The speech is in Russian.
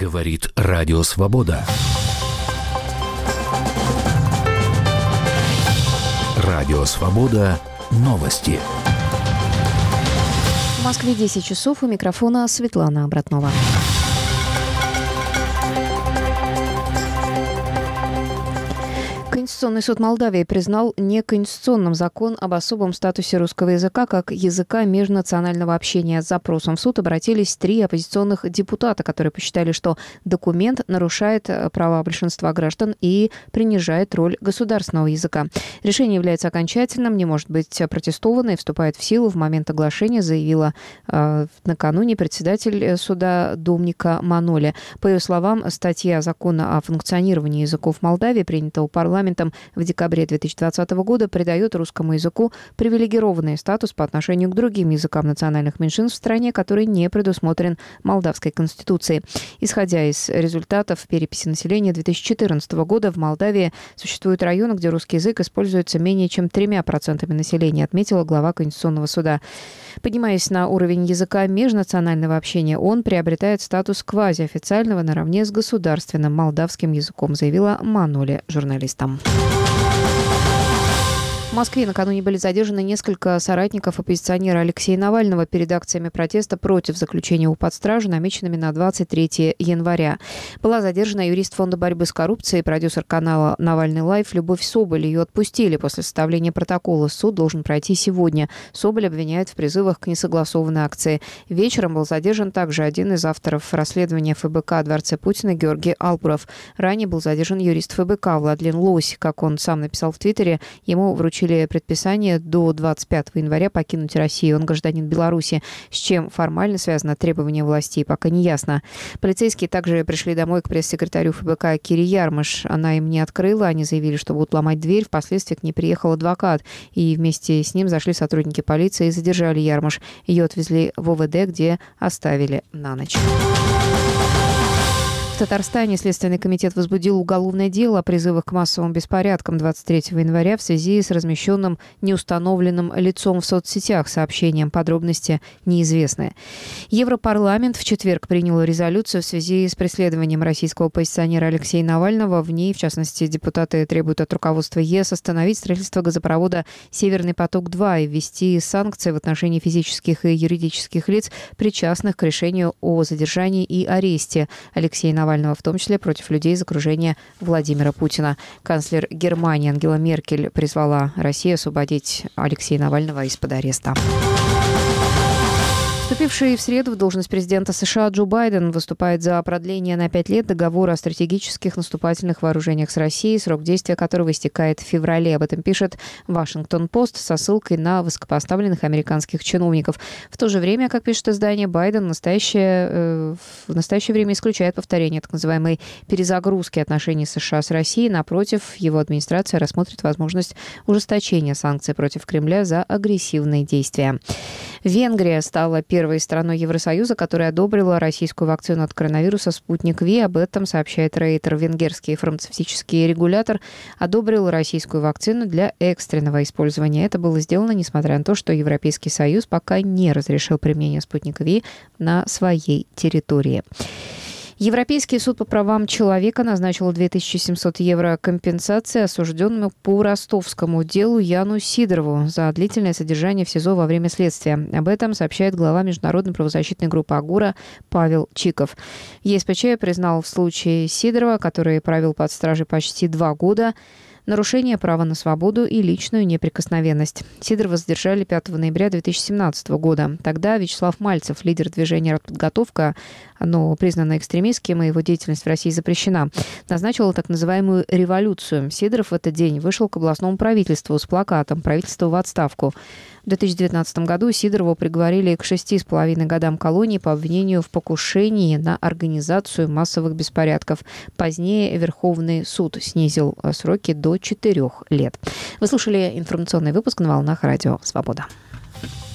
Говорит Радио Свобода. Радио Свобода. Новости. В Москве 10 часов. У микрофона Светлана Обратнова. Конституционный суд Молдавии признал неконституционным закон об особом статусе русского языка как языка межнационального общения. С запросом в суд обратились 3 оппозиционных депутата, которые посчитали, что документ нарушает права большинства граждан и принижает роль государственного языка. Решение является окончательным, не может быть протестовано и вступает в силу в момент оглашения, заявила накануне председатель суда Домника Маноли. По ее словам, статья закона о функционировании языков Молдавии, принятого парламентом в декабре 2020 года, придает русскому языку привилегированный статус по отношению к другим языкам национальных меньшинств в стране, который не предусмотрен Молдавской конституцией. Исходя из результатов переписи населения 2014 года, в Молдавии существуют районы, где русский язык используется менее чем 3% населения, отметила глава Конституционного суда. Поднимаясь на уровень языка межнационального общения, он приобретает статус квазиофициального наравне с государственным молдавским языком, заявила Маноли журналистам. В Москве накануне были задержаны несколько соратников оппозиционера Алексея Навального перед акциями протеста против заключения его под стражу, намеченными на 23 января. Была задержана юрист Фонда борьбы с коррупцией, продюсер канала «Навальный Лайв» Любовь Соболь. Ее отпустили после составления протокола. Суд должен пройти сегодня. Соболь обвиняет в призывах к несогласованной акции. Вечером был задержан также один из авторов расследования ФБК о дворце Путина Георгий Албуров. Ранее был задержан юрист ФБК Владлен Лось. Как он сам написал в Твиттере, ему вручили предписание до 25 января покинуть Россию. Он гражданин Беларуси. С чем формально связано требование властей, пока не ясно. Полицейские также пришли домой к пресс-секретарю ФБК Кире Ярмыш. Она им не открыла. Они заявили, что будут ломать дверь. Впоследствии к ней приехал адвокат. И вместе с ним зашли сотрудники полиции и задержали Ярмыш. Ее отвезли в ОВД, где оставили на ночь. В Татарстане Следственный комитет возбудил уголовное дело о призывах к массовым беспорядкам 23 января в связи с размещенным неустановленным лицом в соцсетях. Сообщением подробности неизвестны. Европарламент в четверг принял резолюцию в связи с преследованием российского оппозиционера Алексея Навального. В ней, в частности, депутаты требуют от руководства ЕС остановить строительство газопровода «Северный поток-2» и ввести санкции в отношении физических и юридических лиц, причастных к решению о задержании и аресте Алексея Навального, в том числе против людей из окружения Владимира Путина. Канцлер Германии Ангела Меркель призвала Россию освободить Алексея Навального из-под ареста. Вступивший в среду в должность президента США Джо Байден выступает за продление на 5 лет договора о стратегических наступательных вооружениях с Россией, срок действия которого истекает в феврале. Об этом пишет Вашингтон-Пост со ссылкой на высокопоставленных американских чиновников. В то же время, как пишет издание, Байден в настоящее время исключает повторение так называемой перезагрузки отношений США с Россией. Напротив, его администрация рассмотрит возможность ужесточения санкций против Кремля за агрессивные действия. Венгрия стала первой страной Евросоюза, которая одобрила российскую вакцину от коронавируса «Спутник Ви». Об этом сообщает Рейтер. Венгерский фармацевтический регулятор одобрил российскую вакцину для экстренного использования. Это было сделано, несмотря на то, что Европейский Союз пока не разрешил применение «Спутника Ви» на своей территории. Европейский суд по правам человека назначил 2700 евро компенсации осужденному по ростовскому делу Яну Сидорову за длительное содержание в СИЗО во время следствия. Об этом сообщает глава международной правозащитной группы «Агура» Павел Чиков. ЕСПЧ признал в случае Сидорова, который провел под стражей почти 2 года, нарушение права на свободу и личную неприкосновенность. Сидорова задержали 5 ноября 2017 года. Тогда Вячеслав Мальцев, лидер движения «Артподготовка», оно признано экстремистским, и его деятельность в России запрещена, назначил так называемую революцию. Сидоров в этот день вышел к областному правительству с плакатом «Правительство в отставку». В 2019 году Сидорову приговорили к 6,5 годам колонии по обвинению в покушении на организацию массовых беспорядков. Позднее Верховный суд снизил сроки до 4 лет. Вы слушали информационный выпуск на волнах Радио Свобода.